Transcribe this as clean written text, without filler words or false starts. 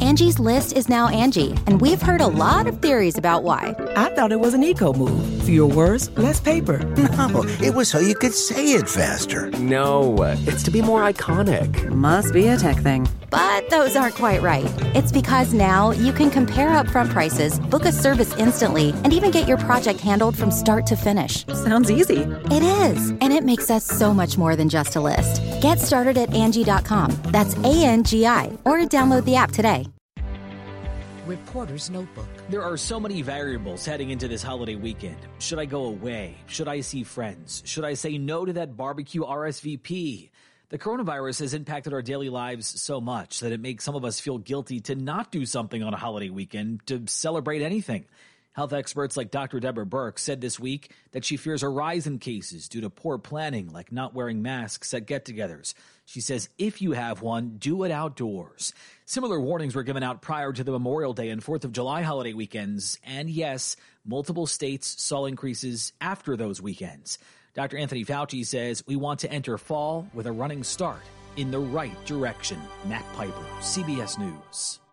Angie's List is now Angie, and we've heard a lot of theories about why. I thought it was an eco move. Fewer words, less paper. No, it was so you could say it faster. No, it's to be more iconic. Must be a tech thing. But those aren't quite right. It's because now you can compare upfront prices, book a service instantly, and even get your project handled from start to finish. Sounds easy. It is, and it makes us so much more than just a list. Get started at Angie.com. That's ANGI, or download the app today. Reporter's Notebook. There are so many variables heading into this holiday weekend. Should I go away? Should I see friends? Should I say no to that barbecue RSVP? The coronavirus has impacted our daily lives so much that it makes some of us feel guilty to not do something on a holiday weekend to celebrate anything. Health experts like Dr. Deborah Birx said this week that she fears a rise in cases due to poor planning, like not wearing masks at get-togethers. She says if you have one, do it outdoors. Similar warnings were given out prior to the Memorial Day and 4th of July holiday weekends. And yes, multiple states saw increases after those weekends. Dr. Anthony Fauci says we want to enter fall with a running start in the right direction. Matt Piper, CBS News.